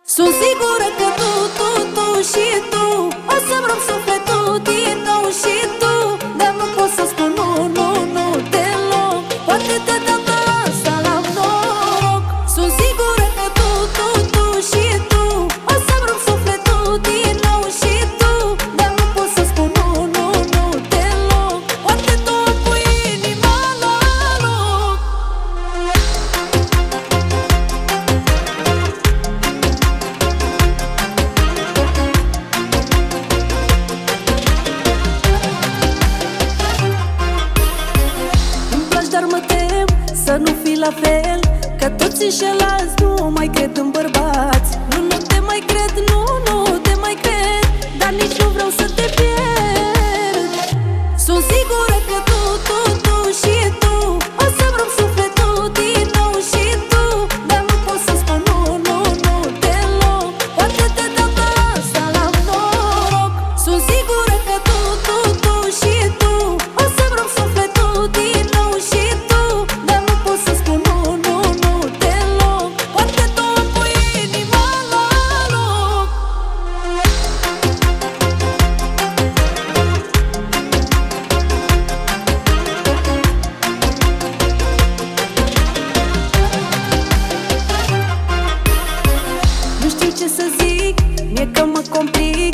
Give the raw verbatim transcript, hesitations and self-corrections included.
Sunt sigură că tu, tu, tu și tu o să-mi rup sufletul din nou și tu. Dar nu pot să spun nu, nu, nu deloc. Poate te dăm asta la noroc. Sunt sigură că tu, tu, tu și tu o să-mi rup sufletul din nou și tu. Dar nu pot să spun nu, nu, nu deloc. Poate tu îmi pui inima la loc. Dar mă tem să nu fii la fel, că toți înșelați nu mai cred în bărbați. Nu, nu te mai cred, nu, nu te mai cred, dar nici nu vreau să te pierd. Sunt sigură că tu, tu, tu și tu o să-mi rup sufletul din nou și tu. Dar nu pot să spun nu, nu, nu deloc. Poate te dăm asta la noroc. Sunt sigură că tu, tu, tu și tu o să-mi rup sufletul din nou și tu. Dar nu pot să spun nu, nu, nu deloc. Poate tu îmi pui inima la loc. Nu știu ce să zic, mie că mă complic.